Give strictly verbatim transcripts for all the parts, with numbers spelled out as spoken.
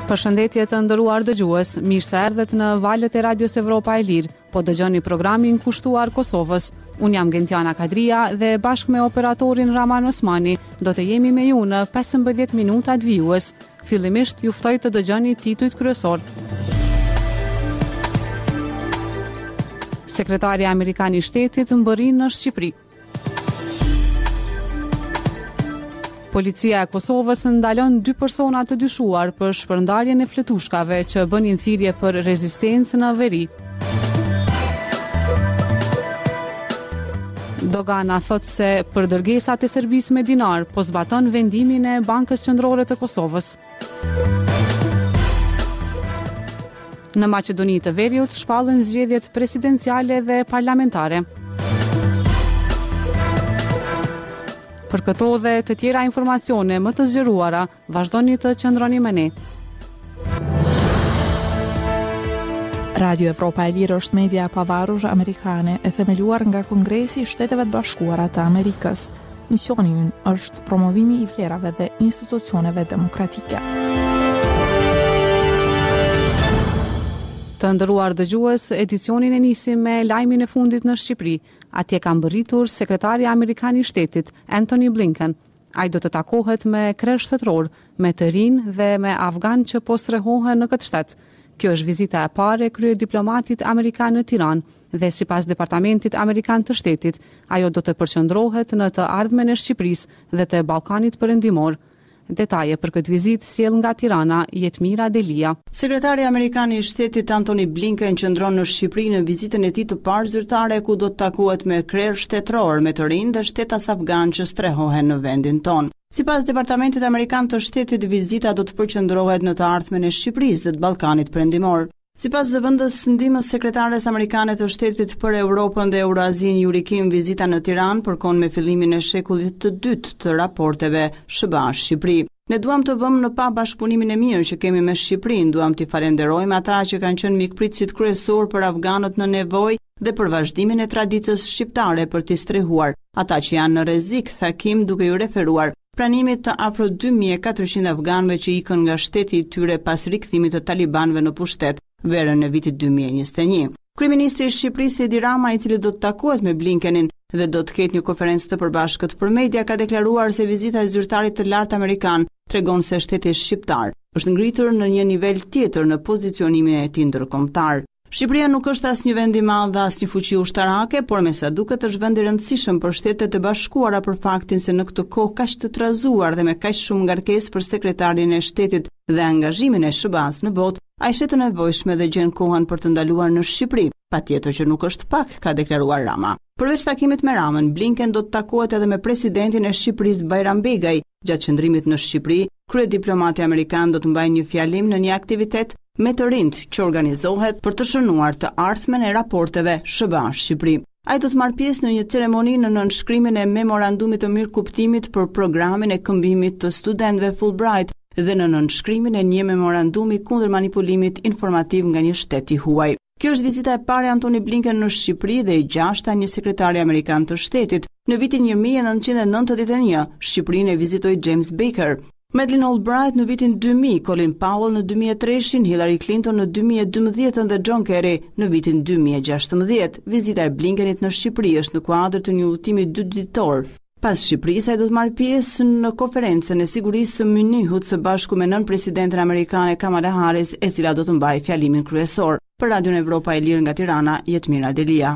Përshëndetje të nderuar dëgjues, mirë se erdhët në valët e Radios Evropa e Lirë. Po dëgjoni programin kushtuar Kosovës. Unë jam Gentiana Kadria dhe bashkë me operatorin Raman Osmani do të jemi me ju në pesëmbëdhjetë minutat vijues. Fillimisht ju ftoj të dëgjoni titujt kryesor. Sekretari Amerikan i Shtetit mbërrin në Shqipëri. Policia e Kosovës ndalon dy persona të dyshuar për shpërndarjen e fletushkave që bënin thirrje për rezistencë në veri. Dogana thot se për dërgesat e Serbisë me dinar po zbaton vendimin e Bankës Qendrore të Kosovës. Në Maqedoni të Veriut shpallën zgjedhjet presidenciale dhe parlamentare. Për këto dhe të tjera informacione më të zgjeruara, vazhdoni të qëndroni me ne. Radio Evropa e Lirë është media e pavarur amerikane e themeluar nga Kongresi i Shteteve të Bashkuara të Amerikës. Misioni i ynë është promovimi i vlerave dhe institucioneve demokratike. Të nderuar dëgjues, edicionin e nisim me lajmin e fundit në Shqipëri. Atje ka mbërritur sekretari Amerikan i Shtetit, Antony Blinken. Ai do të takohet me kresh shtetror, me të rinj dhe me afgan që po strehohen në këtë shtet. Kjo është vizita e parë e kryediplomatit amerikan në Tiranë dhe sipas Departamentit Amerikan të Shtetit, ajo do të përqendrohet në të ardhmen e Shqipërisë dhe të Ballkanit Perëndimor. Detaje për këtë vizitë sjell nga Tirana Jetmira Delia. Sekretari Amerikan i Shtetit Antony Blinken qëndron në Shqipëri në vizitën e tij të parë zyrtare ku do të takohet me krerë shtetëror me të rinj dhe shtetas afgan që strehohen në vendin tonë. Sipas Departamentit Amerikan të Shtetit, vizita do të përqendrohet në të ardhmen e Shqipërisë dhe të Ballkanit Perëndimor. Sipas zëvendës ndihmës sekretares amerikane të Shtetit për Europën dhe Eurazin Yuri Kim, vizita në Tiranë përkon me fillimin e shekullit të dytë të raporteve S B A-Shqipëri. Ne duam të vëmë në pa bashkëpunimin e mirë që kemi me Shqipërinë, duam t'i falenderojmë ata që kanë qenë mikpritësit kryesor për afganët në nevojë dhe për vazhdimin e traditës shqiptare për t'i strehuar, ata që janë në rrezik, tha Kim duke ju referuar pranimit të afro dy mijë e katërqind afganëve që ikën nga shteti i tyre pas rikthimit të talibanëve në pushtet verën e vitit dy mijë e njëzet e një. Kryeministri i Shqipërisë Edi Rama, i cili do të takohet me Blinkenin dhe do të ketë një konferencë të përbashkët për media, ka deklaruar se vizita e zyrtarit të lartë amerikan tregon se shteti shqiptar është ngritur në një nivel tjetër në pozicionimin e tij ndërkombëtar. Shqipëria nuk është as një vend i madh dhe as një fuqi ushtarake, por me sa duket është vend i rëndësishëm për Shtetet e Bashkuara për faktin se në këtë kohë kaq të trazuar dhe me kaq shumë ngarkesë për sekretarin e shtetit dhe angazhimin e S B A-s në botë, ai shet të nevojshme dhe gjen kohën për të ndaluar në Shqipëri. Patjetër që nuk është pak, ka deklaruar Rama. Përveç takimit me Ramën, Blinken do të takohet edhe me presidentin e Shqipërisë Bajram Begaj. Gjatë qëndrimit në Shqipëri, kryediplomati amerikan do të mbajë një fjalim në një aktivitet me të rinjt që organizohet për të shënuar të ardhmen e raporteve S B A-Shqipëri. Ai do të marrë pjesë në një ceremoni në nënshkrimin e memorandumit të mirëkuptimit për programin e këmbimit të studentëve Fulbright dhe në nënshkrimin e një memorandumi kundër manipulimit informativ nga një shtet i huaj. Kjo është vizita e parë e Antony Blinken në Shqipëri dhe e gjashta një sekretari amerikan të shtetit. Në vitin një mijë e nëntëqind e nëntëdhjetë e një, Shqipërinë e vizitoi James Baker, Madeleine Albright në vitin dy mijë, Colin Powell në dy mijë e tre, Hillary Clinton në dy mijë e dymbëdhjetë dhe John Kerry në vitin dy mijë e gjashtëdhjetë. Vizita e Blinkenit në Shqipëri është në kuadër të një udhëtimi dy ditor. Pas Shqipërisë, ai do të marrë pjesë në konferencën e sigurisë së Munihut së bashku me nën-presidenten amerikane Kamala Harris, e cila do të mbajë fjalimin kryesor. Për Radion Evropa e Lirë nga Tirana, Jetmira Delia.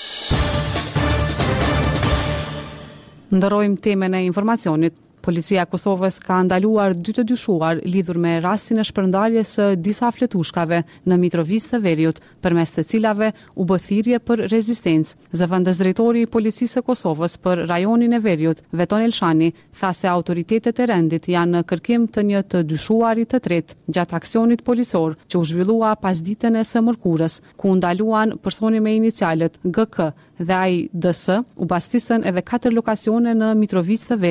Ndërrojmë temën e informacionit. Policia e Kosovës ka ndaluar dy të dyshuar lidhur me rastin e shpërndarjes së disa fletushkave në Mitrovicë të Veriut, përmes të cilave u bë thirrje për rezistencë. Zëvendës drejtori i Policisë së Kosovës për rajonin e Veriut, Veton Elshani, tha se autoritetet e rendit janë në kërkim të një të dyshuarit të tretë gjatë aksionit policor që u zhvillua pas ditën e së mërkurës, ku ndaluan personi me inicialet G K dhe A I D S, u bastisën edhe katër lokacione në Mitrovicë të Veriut.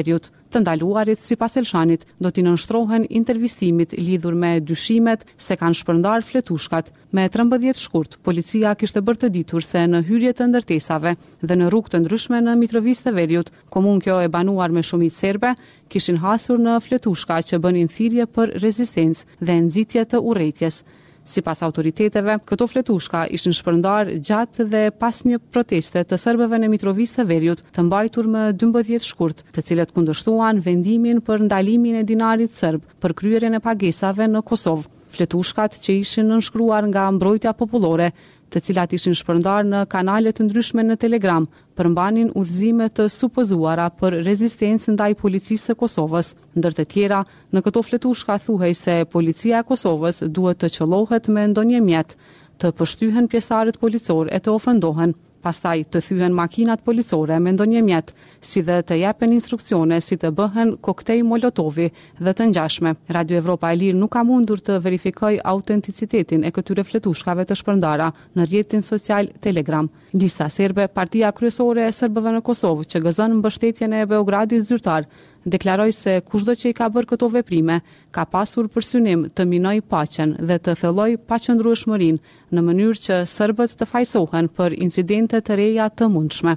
të ndaluarit sipas Elshanit do t'i nënshtrohen intervistimit lidhur me dyshimet se kanë shpërndar fletushkat. Me trembëdhjetë shkurt, policia kishte bërë të ditur se në hyrje të ndërtesave dhe në rrugë të ndryshme në Mitrovica të Veriut, komunë kjo e banuar me shumicë serbe, kishin hasur në fletushka që bënin thirrje për rezistencë dhe nxitje të urrejtjes. Sipas autoriteteve, këto fletushka ishin shpërndar gjatë dhe pas një proteste të serbëve në Mitrovica të Veriut, të mbajtur më dymbëdhjetë shkurt, të cilët kundërshtuan vendimin për ndalimin e dinarit serb për kryerjen e pagesave në Kosovë. Fletushkat që ishin nënshkruar nga Mbrojtja Popullore, të cilat ishin shpërndar në kanale të ndryshme në Telegram, përmbanin udhëzime të supozuara për rezistencë ndaj policisë së Kosovës. Ndër të tjera, në këto fletushka thuhej se policia e Kosovës duhet të qellohet me ndonjë mjet, të pështyhen pjesëtarët policor e të ofendohen, pastaj të thyhen makinat policore me ndonjë mjet, si dhe të jepen instruksione si të bëhen koktej molotovi dhe të ngjashme. Radio Evropa e Lirë nuk ka mundur të verifikojë autenticitetin e këtyre fletushkave të shpërndara në rrjetin social Telegram. Lista serbe, partia kryesore e serbëve në Kosovë, që gëzon mbështetjen e Beogradit zyrtar, deklaroi se kushdo që i ka bërë këto veprime ka pasur për synim të minojë paqen dhe të thellojë paqëndrueshmërinë në mënyrë që serbët të fajsohen për incidente të reja të mundshme.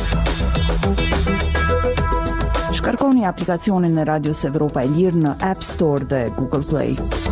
Shkarkoni aplikacionin e Radios Evropa e Lirë në App Store dhe Google Play.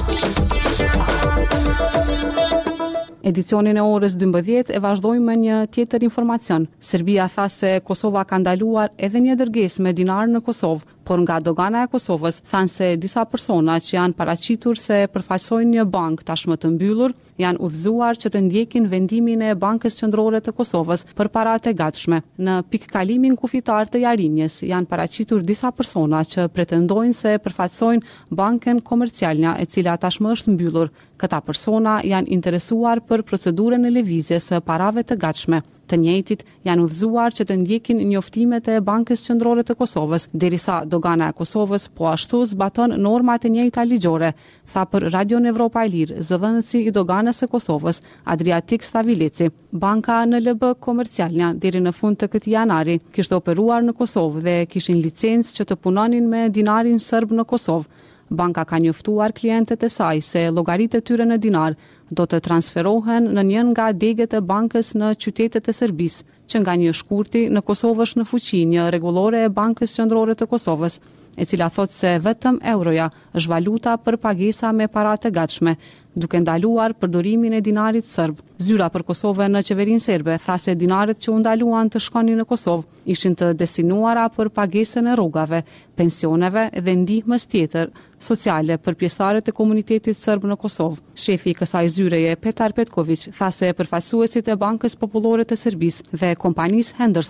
Edicionin e orës dymbëdhjetë e vazhdojmë me një tjetër informacion. Serbia tha se Kosova ka ndaluar edhe një dërgesë me dinar në Kosovë, por nga dogana e Kosovës thanë se disa persona që janë paraqitur se përfaqësojnë një bankë tashmë të mbyllur, janë udhëzuar që të ndjekin vendimin e Bankës Qendrore të Kosovës për paratë e gatshme. Në pikëkalimin kufitar të Jarinjes janë paraqitur disa persona që pretendojnë se përfaqësojnë Bankën Komercialna, e cila tashmë është mbyllur. Këta persona janë interesuar për procedurën e lëvizjes së parave të gatshme. Të njëjtit janë udhëzuar që të ndjekin njoftimet e Bankës Qendrore të Kosovës, derisa dogana e Kosovës po ashtu zbaton normat e njëjta ligjore, tha për Radion Evropa e Lirë zëdhënësi i doganës së Kosovës, Adriatik Stavileci. Banka N L B Komercialna deri në fund të këtij janari kishte operuar në Kosovë dhe kishin licencë që të punonin me dinarin serb në Kosovë. Banka ka njoftuar klientët e saj se llogaritë e tyre në dinar do të transferohen në njën nga degët e bankës në qytetet e Serbisë, që nga një shkurti në Kosovë është në fuqi një rregullore e Bankës Qendrore të Kosovës, e cila thotë se vetëm euroja është valuta për pagesa me paratë e gatshme, duke ndaluar përdorimin e dinarit serb. Zyra për Kosovën në qeverinë serbe tha se dinaret që u ndaluan të shkonin në Kosovë ishin të destinuara për pagesën e rrogave, pensioneve dhe ndihmës tjetër sociale për pjesëtarët e komunitetit serb në Kosovë. Shefi i kësaj zyreje, Petar Petković, tha se përfaqësuesit e Bankës Popullore të Serbisë dhe kompanisë Henderson